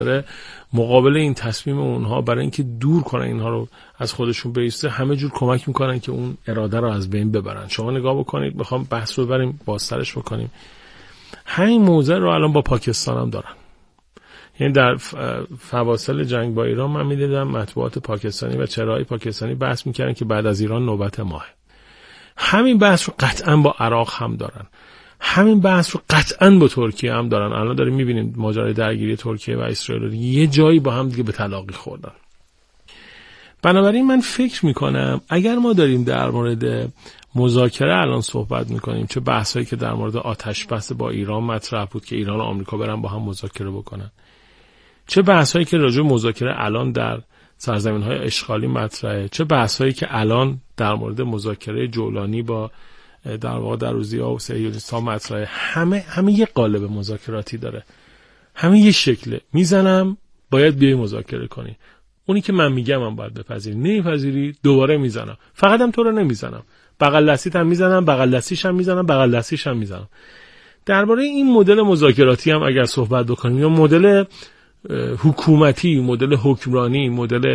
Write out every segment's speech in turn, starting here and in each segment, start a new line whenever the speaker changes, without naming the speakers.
مقابل این تصمیم اونها برای اینکه دور کنن اینها رو از خودشون بیسته همه جور کمک میکنن که اون اراده رو از بین ببرن. شما نگاه بکنید، بخوام بحث رو بریم بازترش بکنیم، همین موضوع رو الان با پاکستان هم دارن. یعنی در فواصل جنگ با ایران من میدیدم مطبوعات پاکستانی و چهره‌های پاکستانی بحث میکردن که بعد از ایران نوبت ماه. همین بحث رو قطعاً با عراق هم دارن، همین بحث رو قطعاً با ترکیه هم دارن. الان داریم میبینیم ماجرای درگیری ترکیه و اسرائیل یه جایی با هم دیگه به تلاقی خوردن. بنابراین من فکر میکنم اگر ما داریم در مورد مذاکره الان صحبت میکنیم، چه بحثایی که در مورد آتش بس با ایران مطرح بود که ایران و آمریکا برن با هم مذاکره بکنن، چه بحثایی که راجع به مذاکره الان در سرزمین‌های اشغالی مطرحه، چه بحثایی که الان در مورد مذاکره جولانی با در واقع دروزی‌ها و صهیونیست‌ها مطرحه، همه یه قالب مذاکراتی داره، همه یه شکله. میزنم باید بیای مذاکره کنی، اونی که من میگم هم باید بپذیری، نمیپذیری دوباره میزنم. فقط هم تو رو نمیزنم، بغل دستیت هم میزنم، بغل دستیش هم میزنم، بغل دستیش هم میزنم. درباره این مدل مذاکراتی هم اگر صحبت بکنیم، یا مدل حکومتی، مدل حکمرانی، مدل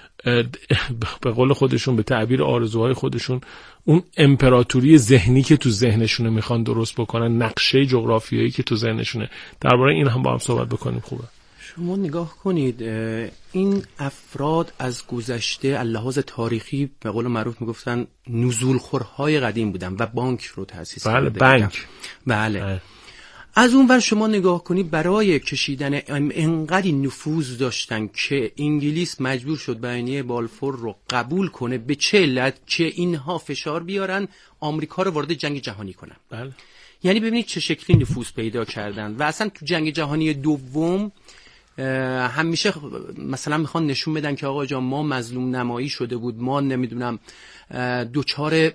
به قول خودشون، به تعبیر آرزوهای خودشون، اون امپراتوری ذهنی که تو ذهنشونه میخوان درست بکنن، نقشه جغرافیایی که تو ذهنشونه، درباره این هم با هم صحبت بکنیم. خوبه
شما نگاه کنید، این افراد از گذشته اللحاظ تاریخی به قول معروف میگفتن نزولخورهای قدیم بودن و بانک رو تأسیس کرده.
بانک.
بله. از اون ور شما نگاه کنید، برای کشیدن انقدر نفوذ داشتن که انگلیس مجبور شد بیانیه بالفور رو قبول کنه. به چه علت؟ که اینها فشار بیارن آمریکا رو وارد جنگ جهانی کنن.
بله.
یعنی ببینید چه شکلی نفوذ پیدا کردن. و اصلا تو جنگ جهانی دوم همیشه مثلا میخوان نشون بدن که آقا جان ما مظلوم نمایی شده بود، ما نمیدونم دوچار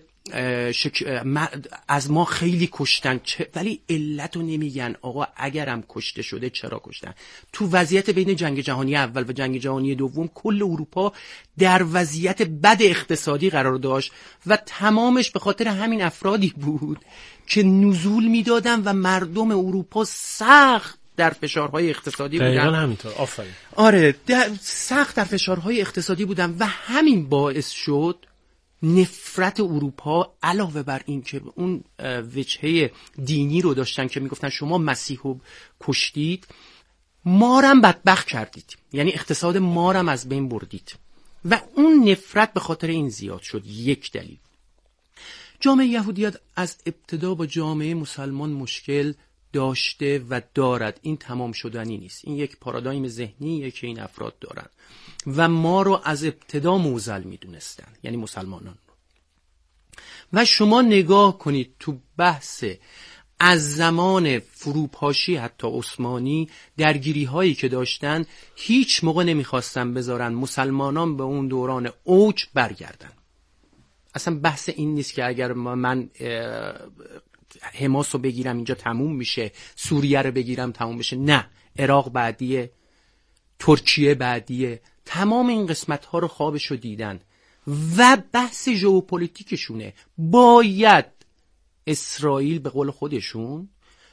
از ما خیلی کشتن، ولی علت رو نمیگن. آقا اگرم کشته شده چرا کشتن؟ تو وضعیت بین جنگ جهانی اول و جنگ جهانی دوم کل اروپا در وضعیت بد اقتصادی قرار داشت و تمامش به خاطر همین افرادی بود که نزول میدادن و مردم اروپا سخت در فشارهای اقتصادی بودن.
دقیقاً همینطور. آفرین.
آره، سخت در فشارهای اقتصادی بودن و همین باعث شد نفرت اروپا، علاوه بر این که اون وجهه دینی رو داشتن که میگفتن شما مسیحو کشتید، مارم بدبخت کردید، یعنی اقتصاد مارم از بین بردید و اون نفرت به خاطر این زیاد شد. یک دلیل. جامعه یهودیت از ابتدا با جامعه مسلمان مشکل داشته و دارد. این تمام شدنی نیست. این یک پارادایم ذهنیه که این افراد دارن و ما رو از ابتدا معضل میدونستن، یعنی مسلمانان رو. و شما نگاه کنید تو بحث از زمان فروپاشی حتی عثمانی، درگیری هایی که داشتن، هیچ موقع نمیخواستن بذارن مسلمانان به اون دوران اوج برگردن. اصلا بحث این نیست که اگر من حماس رو بگیرم اینجا تموم میشه، سوریه رو بگیرم تموم میشه. نه، عراق بعدیه، ترکیه بعدیه، تمام این قسمت ها رو خوابشو دیدن و بحث ژئوپلیتیکشونه. باید اسرائیل به قول خودشون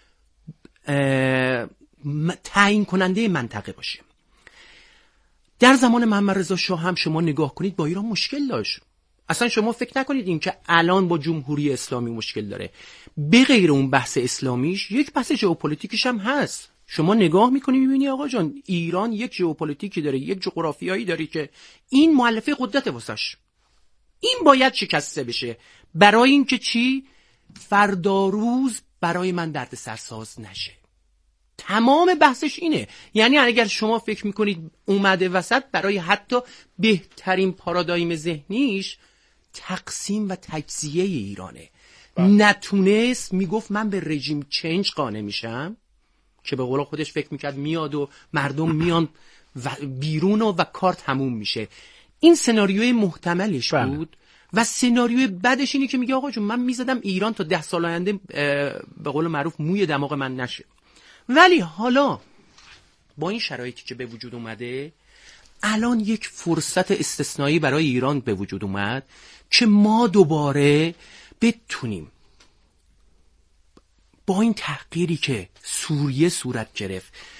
تعیین کننده منطقه باشه. در زمان محمد رضا شاه هم شما نگاه کنید با ایران مشکل داشت. اصلا شما فکر نکنید این که الان با جمهوری اسلامی مشکل داره. به غیر اون بحث اسلامیش یک بحث ژئوپلیتیکش هم هست. شما نگاه میکنی میبینی آقا جان ایران یک ژئوپلیتیکی داره، یک جغرافیایی داره که این مؤلفه قدرت واسش. این باید شکسته بشه. برای اینکه چی؟ فردا روز برای من درد سرساز نشه. تمام بحثش اینه. یعنی اگر شما فکر میکنید اومده وسط، برای حتی بهترین پارادایم ذهنیش تقسیم و تجزیه ایرانه. نتونست میگفت من به رژیم چنج قانع میشم، که به قول خودش فکر میکرد میاد و مردم میان بیرون و کار تموم میشه. این سناریوی محتملش بود. و سناریوی بعدش اینه که میگه آقا جون من میزدم ایران تا 10 سال آینده به قول معروف موی دماغ من نشه. ولی حالا با این شرایطی که به وجود اومده، الان یک فرصت استثنایی برای ایران به وجود اومد که ما دوباره بتونیم با این تحقیری که سوریه صورت گرفت،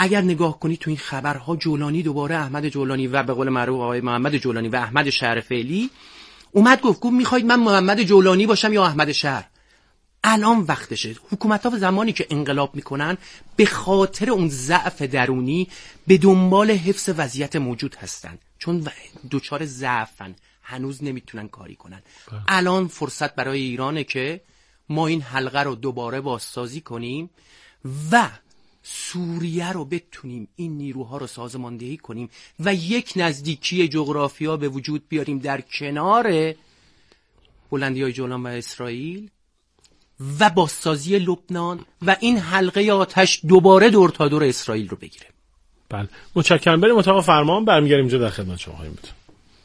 اگر نگاه کنید تو این خبرها جولانی دوباره احمد جولانی و به قول معروف آقای محمد جولانی و احمد شهر فعلی اومد گفت میخواید من محمد جولانی باشم یا احمد شهر؟ الان وقتشه. حکومت‌ها زمانی که انقلاب میکنن به خاطر اون ضعف درونی به دنبال حفظ وضعیت موجود هستن، چون دوچار ضعفن، هنوز نمیتونن کاری کنن. الان فرصت برای ایرانه که ما این حلقه رو دوباره بازسازی کنیم و سوریه رو بتونیم این نیروها رو سازماندهی کنیم و یک نزدیکی جغرافیا به وجود بیاریم در کنار بلندی‌های جولان و اسرائیل و بازسازی لبنان و این حلقه آتش دوباره دور تا دور اسرائیل رو بگیره.
بله، متشکرم. بریم اتاق فرمان، برمیگردیم اینجا در خدمت شما خواهیم بود.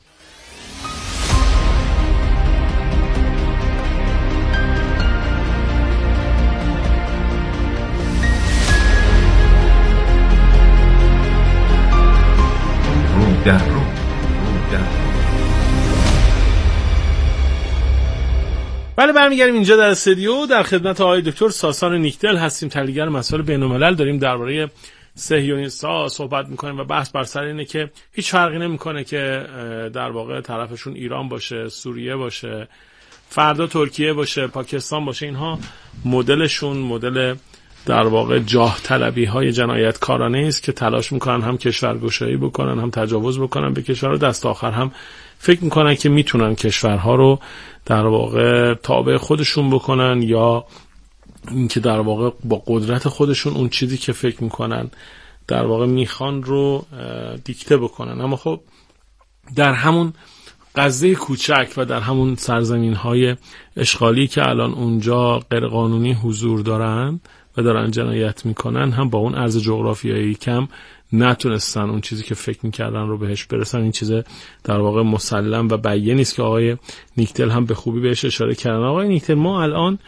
بله، برمیگردیم اینجا در استودیو در خدمت آقای دکتر ساسان نیکدل هستیم، تحلیلگر مسائل بین‌الملل. داریم درباره صهیونیست‌ها صحبت می‌کنیم و بحث بر سر اینه که هیچ فرقی نمی‌کنه که در واقع طرفشون ایران باشه، سوریه باشه، فردا ترکیه باشه، پاکستان باشه، اینها مدلشون مدل در واقع جاه طلبی‌های جنایتکارانه است که تلاش می‌کنن هم کشورگشایی بکنن، هم تجاوز بکنن به کشورها، دست آخر هم فکر می‌کنن که میتونن کشورها رو در واقع تابع خودشون بکنن یا اینکه در واقع با قدرت خودشون اون چیزی که فکر میکنن در واقع میخوان رو دیکته بکنن. اما خب در همون غزه کوچک و در همون سرزمین‌های اشغالی که الان اونجا غیرقانونی حضور دارن و دارن جنایت میکنن، هم با اون عرض جغرافیایی کم نتونستن اون چیزی که فکر میکردن رو بهش برسن. این چیز در واقع مسلم و بیان است که آقای نیکدل هم به خوبی بهش اشاره کردن. آقای نیکدل، ما الان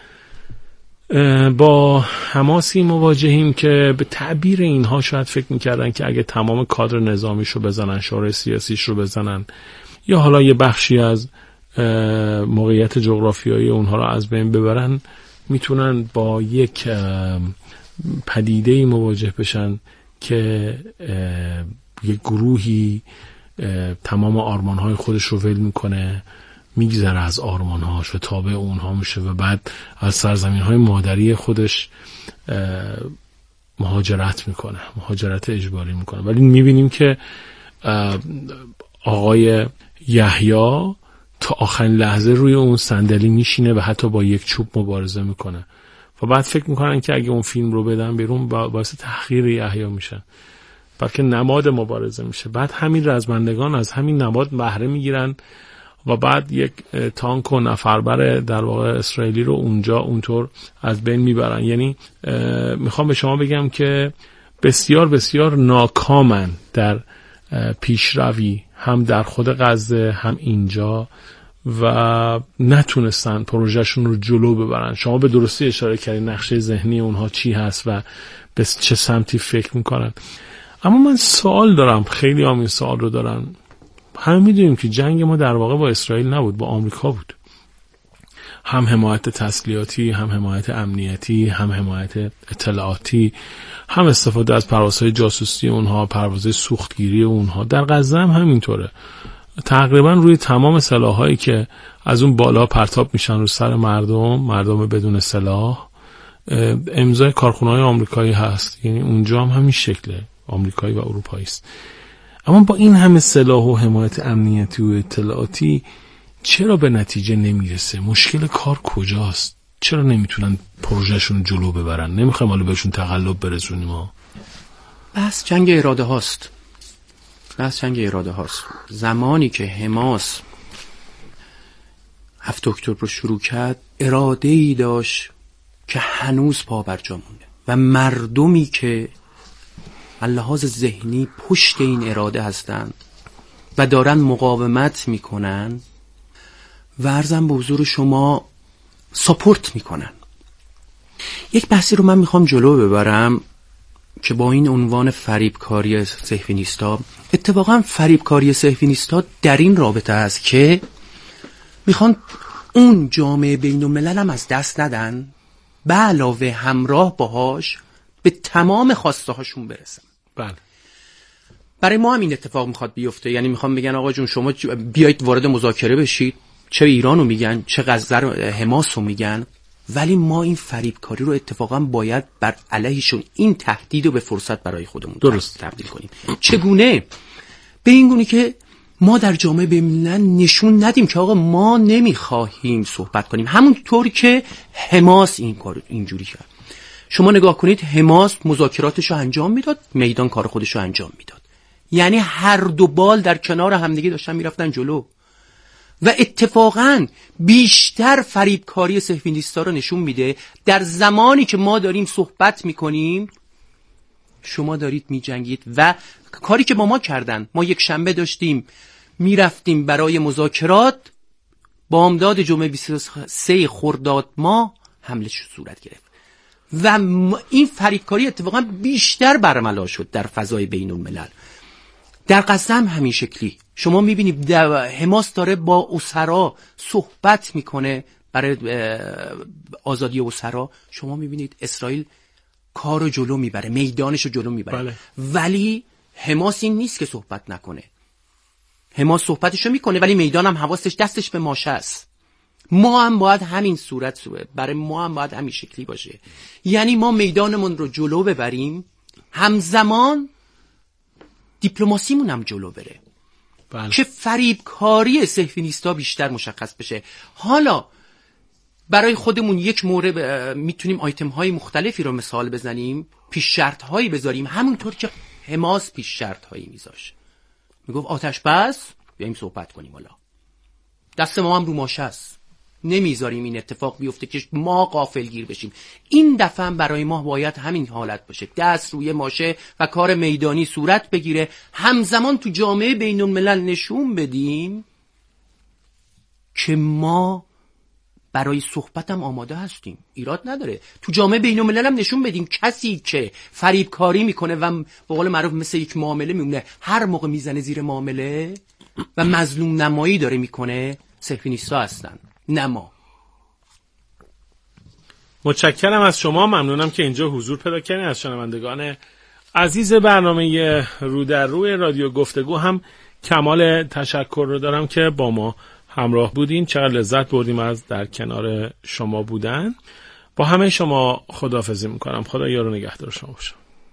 با حماسی مواجهیم که به تعبیر اینها شاید فکر میکردن که اگه تمام کادر نظامیش رو بزنن، شورای سیاسیش رو بزنن، یا حالا یه بخشی از موقعیت جغرافیایی اونها رو از بین ببرن، میتونن با یک پدیده‌ای مواجه بشن که یک گروهی تمام آرمان‌های خودش رو ول میکنه، میگذره از آرمان‌هاش و تابع اونها میشه و بعد از سرزمین‌های مادری خودش مهاجرت میکنه، مهاجرت اجباری میکنه. ولی میبینیم که آقای یحیی تا آخرین لحظه روی اون صندلی میشینه و حتی با یک چوب مبارزه میکنه و بعد فکر میکنن که اگه اون فیلم رو بدن بیرون باعث تحقیر یحیی میشن، بلکه نماد مبارزه میشه. بعد همین رزمندگان از همین نماد بهره میگیرن و بعد یک تانک و نفربر در واقع اسرائیلی رو اونجا اونطور از بین میبرن. یعنی میخوام به شما بگم که بسیار بسیار ناکامن در پیشروی، هم در خود غزه هم اینجا، و نتونستن پروژهشون رو جلو ببرن. شما به درستی اشاره کردید نقشه ذهنی اونها چی هست و به چه سمتی فکر میکنن. اما من سوال دارم، خیلی هم این سوال رو دارن. همه میدونیم که جنگ ما در واقع با اسرائیل نبود، با آمریکا بود. هم حمایت تسلیحاتی، هم حمایت امنیتی، هم حمایت اطلاعاتی، هم استفاده از پروازهای جاسوسی اونها، پروازهای سوختگیری اونها. در غزه هم همینطوره. تقریبا روی تمام سلاحایی که از اون بالا پرتاب میشن رو سر مردم بدون سلاح، امضای کارخونه‌های آمریکایی هست. یعنی اونجا هم همین شکله، آمریکایی و اروپایی است. اما با این همه سلاح و حمایت امنیتی و اطلاعاتی چرا به نتیجه نمیرسه؟ مشکل کار کجاست؟ چرا نمیتونن پروژهشون جلو ببرن؟ نمیخوایم حالا بهشون تقلب برسونیم ها.
بس جنگ اراده هاست. زمانی که حماس 7 اکتبر رو شروع کرد، اراده‌ای داشت که هنوز پا برجا مونده و مردمی که لحاظ ذهنی پشت این اراده هستند و دارن مقاومت میکنن و عرضم به حضور شما ساپورت میکنن. یک بحثی رو من میخوام جلو ببرم که با این عنوان فریبکاری صهیونیست‌ها، اتفاقا فریبکاری صهیونیست‌ها در این رابطه است که میخوان اون جامعه بین الملل هم از دست ندن، به علاوه همراه باهاش به تمام خواسته هاشون برسن.
بله.
برای ما هم این اتفاق میخواد بیفته. یعنی میخوام بگن آقا جون شما بیایید وارد مذاکره بشید، چه ایرانو میگن چه غزه رو، حماسو میگن، ولی ما این فریبکاری رو اتفاقا باید بر علیهشون این تهدید رو به فرصت برای خودمون
درست
تبدیل کنیم. چگونه؟ به این گونه که ما در جامعه بین‌الملل نشون ندیم که آقا ما نمیخواهیم صحبت کنیم، همونطوری که حماس این کار اینجوری کرد. شما نگاه کنید، حماس مذاکراتش رو انجام میداد، میدان کار خودش رو انجام میداد، یعنی هر دو بال در کنار همدیگه داشتن میرفتن جلو و اتفاقاً بیشتر فریبکاری صهیونیست‌ها رو نشون میده. در زمانی که ما داریم صحبت میکنیم شما دارید میجنگید. و کاری که با ما کردن، ما یک شنبه داشتیم میرفتیم برای مذاکرات، بامداد جمعه 23 خرداد ماه حمله صورت گرفت و این فریبکاری اتفاقا بیشتر برملا شد در فضای بین الملل. در غزه هم همین شکلی شما میبینید حماس داره با اسرا صحبت میکنه برای آزادی اسرا، شما میبینید اسرائیل کارو جلو میبره، میدانشو جلو میبره.
بله.
ولی حماس این نیست که صحبت نکنه، حماس صحبتشو میکنه ولی میدان هم حواسش دستش به ماشه است. ما هم باید همین صورت برای ما هم باید همین شکلی باشه، یعنی ما میدانمون رو جلو ببریم، همزمان دیپلماسیمون هم جلو بره.
بله.
که فریبکاری صهیونیست‌ها بیشتر مشخص بشه. حالا برای خودمون یک مورد میتونیم آیتم های مختلفی رو مثال بزنیم، پیش شرط هایی بذاریم، همونطور که حماس پیش شرط هایی میذاشه. میگفت آتش بس بیایم صحبت کنیم، حالا دست ما هم رو ماشه است، نمیذاریم این اتفاق بیفته که ما غافلگیر بشیم. این دفعه هم برای ما باید همین حالت باشه، دست روی ماشه و کار میدانی صورت بگیره، همزمان تو جامعه بین الملل نشون بدیم که ما برای صحبت هم آماده هستیم، ایراد نداره. تو جامعه بین الملل هم نشون بدیم کسی که فریبکاری میکنه و به قول معروف مثل یک معامله میمونه، هر موقع میزنه زیر معامله و مظلوم نمایی داره میکنه، صهیونیست‌ها هستن، نه ما.
متشکرم از شما، ممنونم که اینجا حضور پیدا کردین. از شنوندگان عزیز برنامه رو در روی رادیو گفتگو هم کمال تشکر رو دارم که با ما همراه بودین. چقدر لذت بردیم از در کنار شما بودن. با همه شما خداحافظی میکنم. خدا یار و نگهدار شما باشه.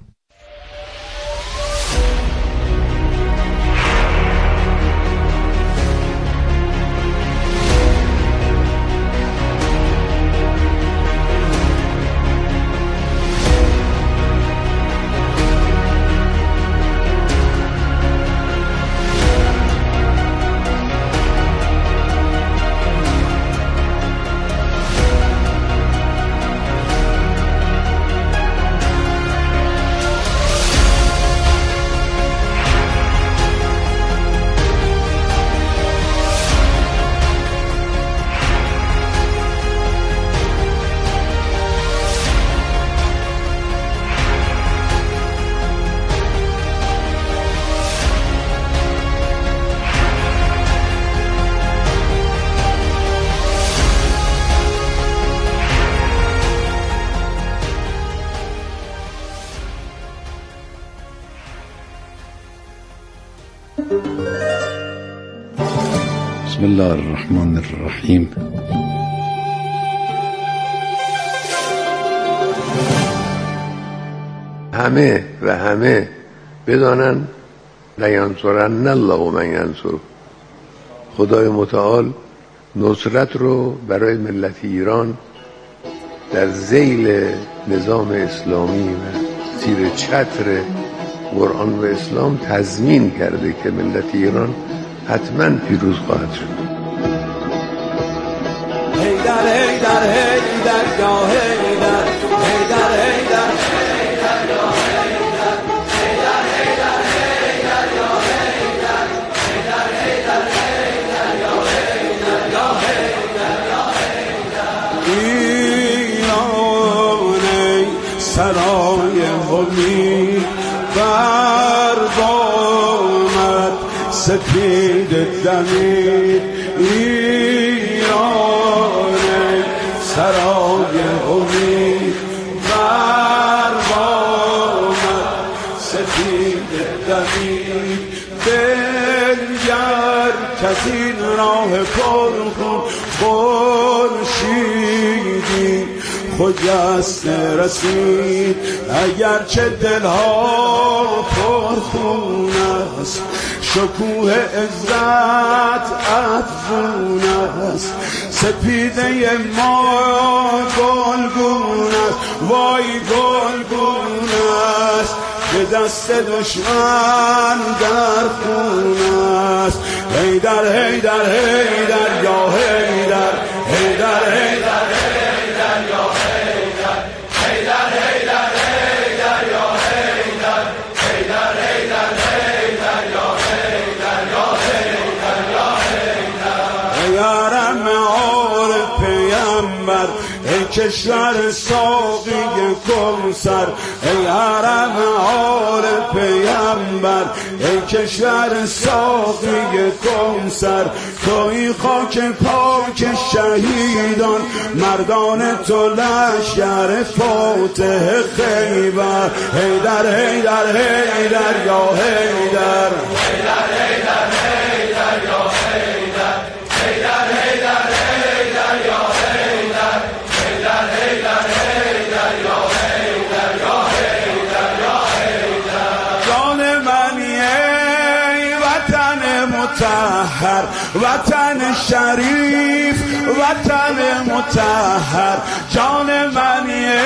بسم الله الرحمن الرحیم.
همه بدانن لینصرن الله من ینصره، خدای متعال نصرت رو برای ملت ایران در ذیل نظام اسلامی و زیر چتر قرآن و اسلام تضمین کرده که ملت ایران حتما پیروز خواهد شد.
هیدر هیدر هیدر یا هیدر هیدر هیدر هیدر یا هیدر هیدر هیدر هیدر یا هیدر هیدر هیدر هیدر یا هیدر یا هیدر یا هیدر. ایران سرای امید بر بامت سپید دمید، ایران سرای امید بر بامت سپید بنگر کز این راه پرخون خورشیدی خجسته رسید اگرچه دلها پرخون است شکوه عزت افزون است سپیده ما گلگون است وای گلگون است به دست دشمن در خون است حیدر حیدر حیدر یا حیدر حیدر حیدر حیدر یا حیدر حیدر حیدر حیدر یا حیدر حیدر حیدر حیدر یا حیدر یا حیدر یا حیدر یارم عارف پیامبر ای کشور ساقی کوثر ای حرم عارف پیامبر ای کشور ساقی کوثر توی خاک پاک شهیدان مردان تو لشکر فاتح خیبر حیدر حیدر حیدر یا حیدر حیدر حیدر حیدر یا حیدر حیدر حیدر حیدر یا حیدر حیدر حیدر حیدر یا حیدر یا حیدر یا حیدر جان منی ای وطن مطهر وطن شریف وطن مطهر جان منی ای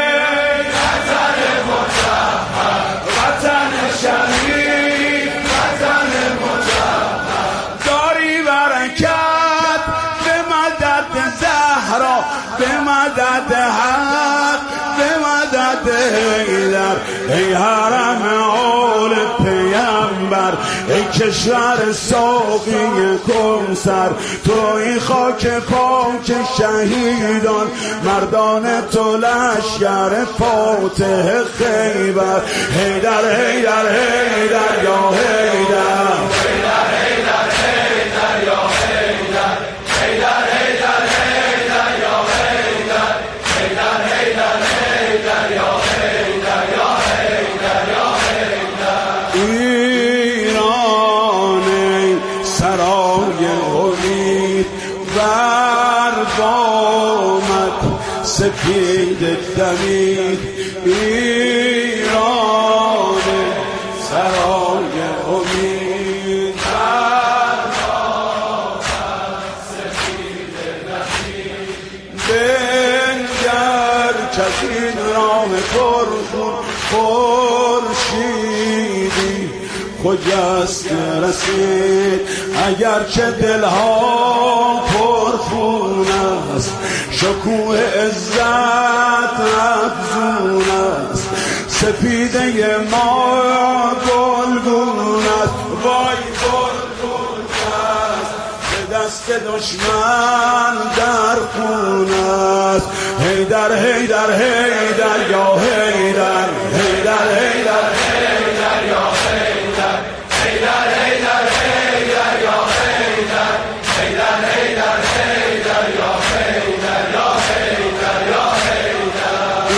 وطن مطهر وطن شریف وطن مطهر داری برکت به مدد زهرا به مدد حق به مدد حیدر ای حرم آل پیامبر ای کشور ساقی کوثر توی خاک پاک شهیدان مردان تو لشکر فاتح خیبر حیدر حیدر حیدر یا حیدر حیدر حیدر حیدر یا حیدر حیدر حیدر حیدر یا حیدر حیدر حیدر حیدر یا حیدر یا حیدر یا حیدر ایران سرای امید بر بامت سپید دمید ایران سرای امید بر بامت سپید دمید بنگر کز این راه پرخون خورشیدی خجسته رسید اگرچه دلها پرخون است شکوه عزت افزون است سپیده ما گلگون است وای گلگون است به دست دشمن در خون است حیدر حیدر حیدر یا حیدر حیدر حیدر حیدر یا حیدر حیدر حیدر حیدر یا حیدر حیدر حیدر حیدر یا حیدر یا حیدر یا حیدر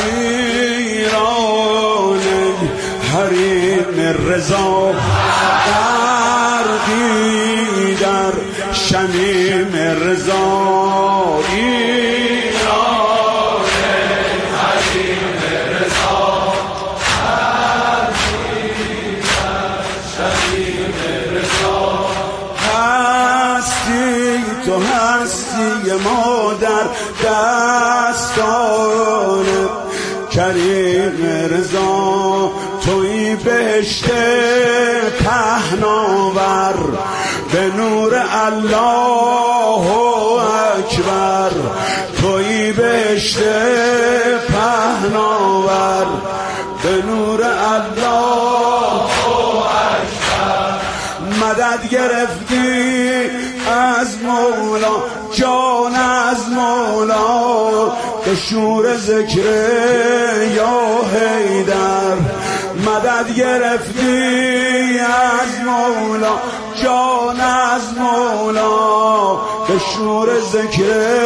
ایران حریم رضا غرقی در شمیم رضا ایران حریم رضا تو هستی ما در دستان کریم رضا توی بهشت پهناور به نور الله اکبر توی بهشت پهناور به نور الله اکبر مدد گرفتی از مولا جان از مولا به شور ذکر یا حیدر مدد گرفتی از مولا جان از مولا به شور ذکر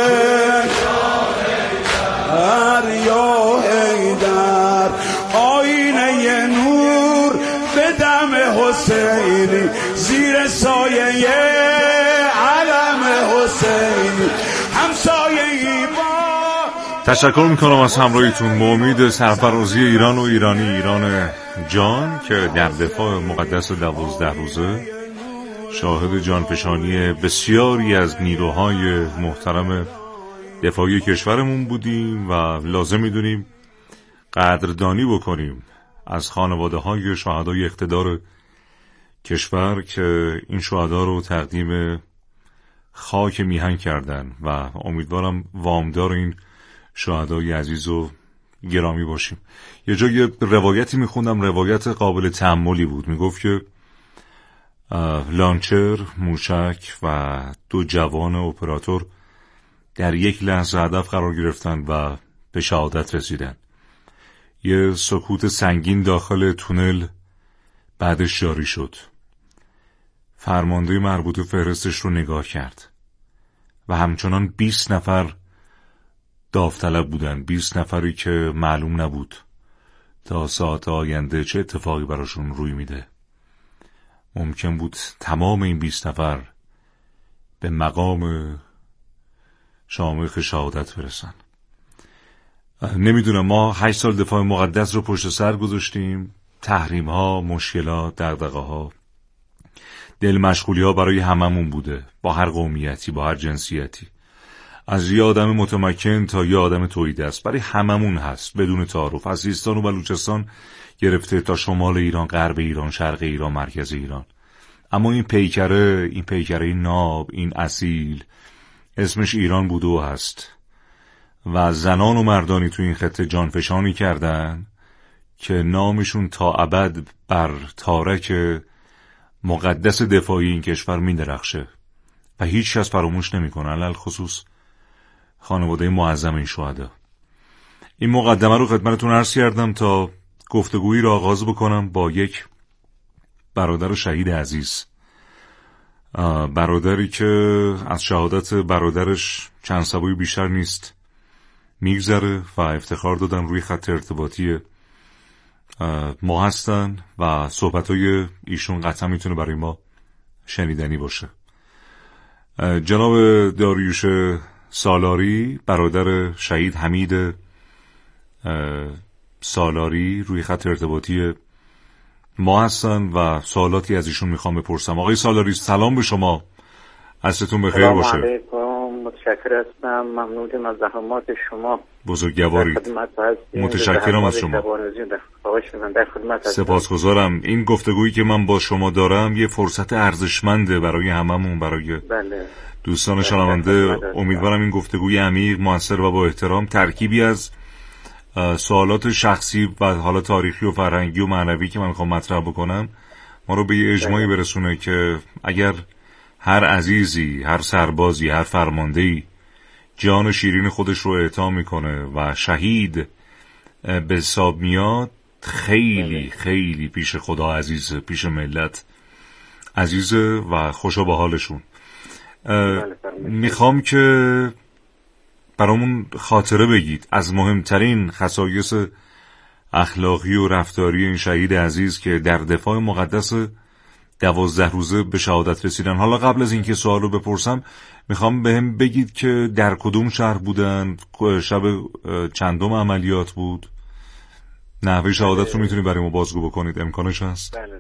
یا حیدر آینه نور به دم حسین حسینی زیر سایه علم حسینی همسایه‌ای با.
تشکر میکنم از همراهیتون. با امید سرفرازی ایران و ایران جان که در دفاع مقدس 12 روزه شاهد جانفشانی بسیاری از نیروهای محترم دفاعی کشورمون بودیم و لازم میدونیم قدردانی بکنیم از خانواده های شهدای اقتدار کشور که این شهدا رو تقدیم خاک میهن کردن و امیدوارم وامدار این شهدای عزیز و گرامی باشیم. یه جای روایتی میخوندم، روایت قابل تأملی بود، میگفت که لانچر، موشک و 2 جوان اپراتور در یک لحظه هدف قرار گرفتن و به شهادت رسیدن. یه سکوت سنگین داخل تونل بعدش جاری شد. فرمانده مربوطه فهرستش رو نگاه کرد و همچنان 20 نفر داوطلب بودن، 20 نفری که معلوم نبود تا ساعت آینده چه اتفاقی براشون روی میده. ممکن بود تمام این 20 نفر به مقام شامخ شهادت برسن. نمیدونم، ما 8 سال دفاع مقدس رو پشت سر گذاشتیم، تحریم ها، مشکلات، دغدغه ها، دل مشغولی ها برای هممون بوده، با هر قومیتی، با هر جنسیتی، از یه آدم متمکن تا یه آدم توحیدست، برای هممون هست بدون تعارف، از سیستان و بلوچستان گرفته تا شمال ایران، غرب ایران، شرق ایران، مرکز ایران. اما این پیکره ناب، این اصیل، اسمش ایران بوده و هست و زنان و مردانی تو این خطه جانفشانی کردن که نامشون تا ابد بر تارک مقدس دفاعی این کشور می درخشه و هیچ کس فراموش نمی کنه، علل خصوص خانواده معظم این شهدا. این مقدمه رو خدمتتون عرض کردم تا گفتگویی را آغاز بکنم با یک برادر شهید عزیز، برادری که از شهادت برادرش چند سبوی بیشتر نیست میگذره و افتخار دادن روی خط ارتباطی ما هستن و صحبتهای ایشون قطعا میتونه برای ما شنیدنی باشه. جناب داریوش سالاری، برادر شهید حمید سالاری، روی خط ارتباطی ما هستن و سوالاتی از ایشون میخوام بپرسم. آقای سالاری سلام به شما، عصرتون بخیر باشه.
سلام علیکم، متشکر هستم، ممنونم از زحمات شما،
بزرگوارید، متشکرم از شما، سپاسگزارم. این گفتگویی که من با شما دارم یه فرصت ارزشمنده برای هممون، برای دوستان شنونده. امیدوارم این گفتگوی عمیق، موثر و با احترام، ترکیبی از سوالات شخصی و حالا تاریخی و فرهنگی و معنوی که من میخوام مطرح بکنم ما رو به یه اجماعی برسونه که اگر هر عزیزی، هر سربازی، هر فرماندهی جان شیرین خودش رو اعطا میکنه و شهید به حساب میاد، خیلی خیلی پیش خدا عزیزه، پیش ملت عزیزه و خوشا به حالشون. میخوام که برامون خاطره بگید از مهمترین خصایص اخلاقی و رفتاری این شهید عزیز که در دفاع مقدس 12 روزه به شهادت رسیدن. حالا قبل از اینکه سوال رو بپرسم میخوام بهم بگید که در کدوم شهر بودن، شب چندم عملیات بود، نحوه شهادت رو میتونید برای ما بازگو بکنید، امکانش هست؟
بله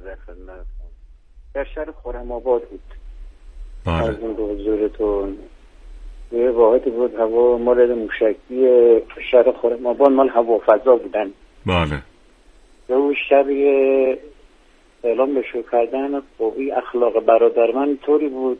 در شهر خرم آباد بود.
بله.
از این به حضورتون یه واحد بود هوا مورد موشکی شهر خرم آباد مال هوافضا بودن.
بله.
و شب اعلام بشو کردن قوی اخلاق برادر من طوری بود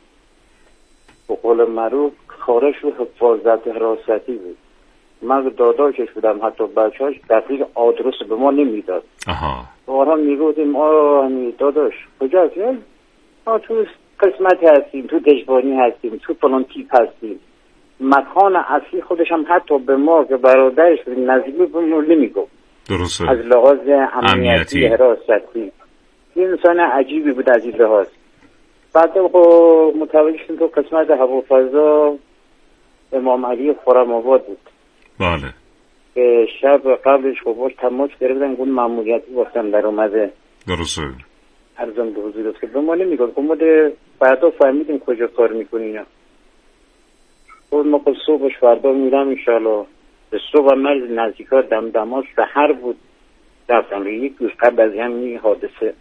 به قول معروف خارش و حفاظت حراستی بود. من داداشش بودم، حتی بچه‌اش دقیق آدرس به ما نمیداد. بارها میگفتیم داداش کجا هستی؟ ما تو قسمت هستیم، تو دژبانی هستیم، تو فلان تیپ هستیم. مکان اصلی خودش هم حتی به ما که برادرش نزدیک به ما نمیگفت.
درسته.
از لحاظ امنیتی حراستی این انسان عجیبی بود از این لحاظ. بعد خب متوجه شدیم تو قسمت هوافضا امام علی خرم آباد بود.
بله.
که شب قبلش خب باش تماس گرفتن گفت ماموریتی واسم در اومده.
درسته.
ارزم به حضورت که به ما نمیگفت. ما بعدا فهمیدیم کجا کار میکنی اینا. ما قل صبحش فردا میرم انشالله. به صبح من نزدیکا دمدما سحر بود رفتم. یک روز قبل از همین حادثه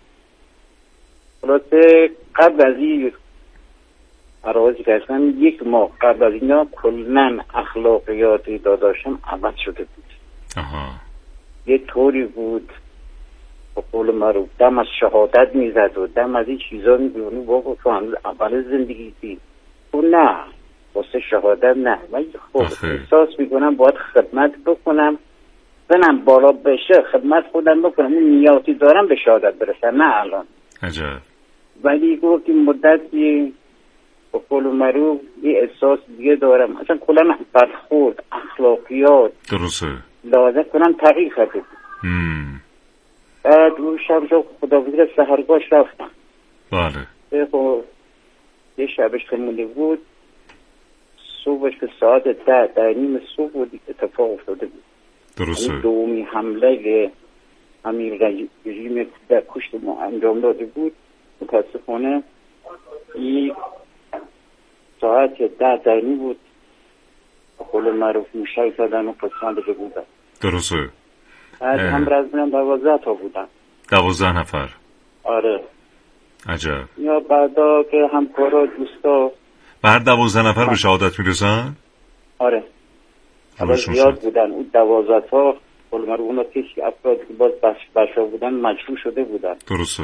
خلاصه قبل از این پروازی که اصلا یک ماه قبل از اینا کلن اخلاقیاتی داداشم عوض شده بود. یه طوری بود با قول معروف دم از شهادت میزد و دم از این چیزا میگونی بابا تو هنوز اول زندگی دی تو نه واسه شهادت نه. من خب احساس میکنم باید خدمت بکنم بنم بالا بشه خدمت خودم بکنم اون نیاتی دارم به شهادت برسم نه الان.
عجب.
ولی گفت این مدتی با قول معروف یه احساس دیگه دارم اصلا کلا برخورد اخلاقیات
درسته
لازم کنم تغییر کرده بود. بعد اون شب خداوندی سحرگاهش رفتم.
بله.
خب یه شبش که مونده بود صبحش که ساعت 10:30 صبح بود اتفاق افتاده بود.
درسته.
دومی حمله همین رژیم در کشت ما انجام داده بود. متاسفانه این ساعت 10:30 بود قول معروف موشک زدن و قسمت بده بودن.
درسته.
بعد هم رزمینم 12 تا بودن.
12 نفر.
آره.
عجب.
یا بعدا که همکارا دوستا
بعد 12 نفر به شهادت میرسن؟
آره. حالا زیاد بودن اون 12 تا قول معروف اونا که افرادی که باز بشا بودن مجروح شده بودن.
درسته.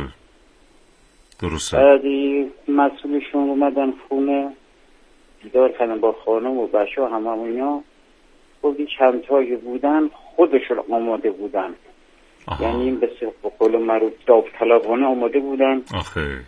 بعدی مسئولشون اومدن خونه دیدار کردن با خانم و بچه همه اینا. خودی چند تایی بودن خودشون آماده بودن. یعنی به قول معروف داوطلبانه آماده بودن.
آخه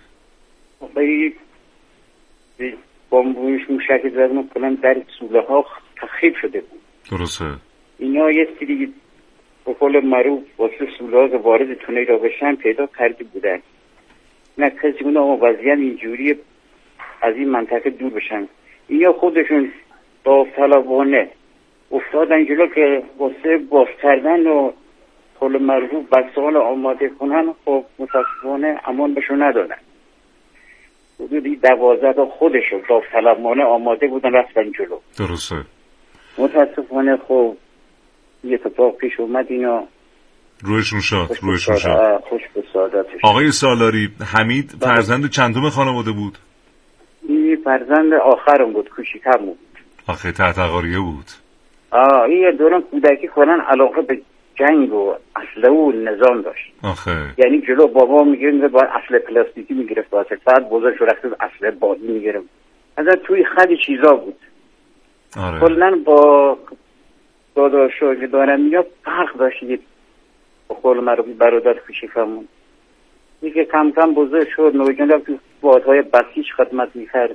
بامبویش موشک زدن و کلن در سوله ها تخریب شده بود.
درسته.
اینا یه سری به قول معروف واسه سوله ها که وارد تونه را بشن پیدا کرده بودن. نه کسی اونا وضعیت اینجوری از این منطقه دور بشن. اینا خودشون داوطلبانه افتادن جلو که واسه باز کردن و قول معروف بسال آماده کنن. خب متاسفانه امان بهشون ندادن. حدودی 12 تا خودشون داوطلبانه آماده بودن رفتن جلو.
درسته.
متاسفانه خب یه اتفاق پیش اومد. اینا
رویشون شد.
خوش به سعادتش.
آقای سالاری حمید فرزند چندم خانواده بود؟
این فرزند آخرم بود. کوچیکم بود.
آخه تحتقاریه بود.
این دوران کودکی کنن علاقه به جنگ و اسلحه و نظام داشت.
آخه
یعنی جلو بابا میگیره باید اسلحه پلاستیکی میگرفت واسه بعد بزرگ شد رفت اسلحه بادی میگیره. اصلا توی خیلی چیزا بود.
آره.
کلا با داداشو که دارم میگم فرق داشت. با قول معروف برادر کوچیکمون میگه کم کم بزرگ شد. نوجوان تو بادهای بسیج خدمت میکرد.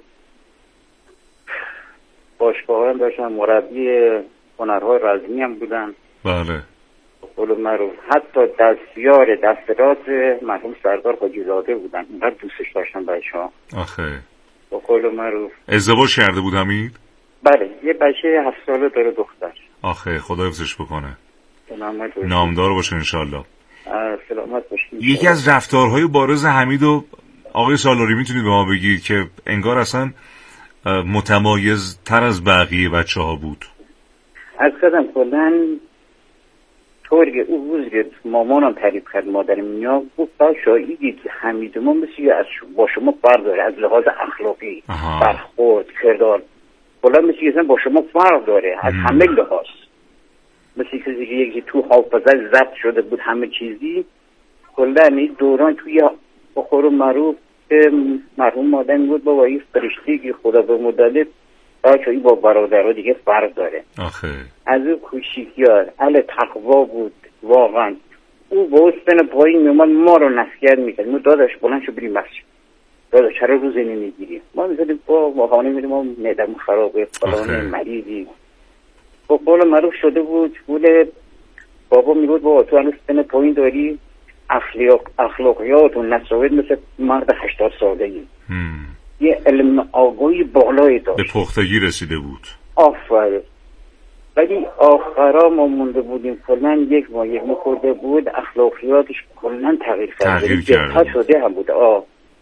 باشگاه هم داشتن. مربی هنرهای رزمی هم بودن.
بله.
قول معروف حتی دستیار دست راست مرحوم سردار حاجی‌زاده بودن. اینقدر دوستش داشتن بچه‌ها.
آخه
با قول معروف
ازدواج کرده بود حمید؟
بله. یه بچه 7 ساله داره دختر.
آخه خدا حفظش بکنه.
سلامت باشید.
نامدار باشه انشالله.
سلامت باشید.
یکی از رفتارهای بارز حمید و آقای سالاری میتونید به ما بگید که انگار اصلا متمایز تر از بقیه بچه ها بود؟
از کدام کلن طوری که او روز که مامانم تعریف کرد مادرم میاد گفت بچه ها ایدید حمید ما مثل از با شما فرق داره از لحاظ اخلاقی برخورد کردار کلن مثل که با شما فرق داره از همه لحاظ. مثل کسی که یکی تو حافظه ضبط شده بود همه چیزی. کلن این دوران توی بخور معروف مرحوم مادرم بود بابا این فرشتی که خدا به مدلت بچه‌ای با برادرها دیگه فرق داره.
آخه
از اون کوچیکیار اهل تقوا بود واقعا. او با سن پایین میومد ما رو نصیحت میکرد. ما داداش بلند شو بریم مسجد. داداش چرا روزه نمیگیری؟ ما میگفتیم با ماهانه میریم ما معده‌مون خرابه فلان مریضی. با قول معروف شده بود. گول بابا میگفت بابا تو هنوز سن پایین داری اخلاقیات و نصایح مثل مرد 80 ساله‌ای. یه علم آگاهی بالایی داشت.
به پختگی رسیده بود.
آفرین. ولی آخرا ما مونده بودیم کلا یک ماه خورده بود اخلاقیاتش کلا تغییر کرده
شده
هم بود.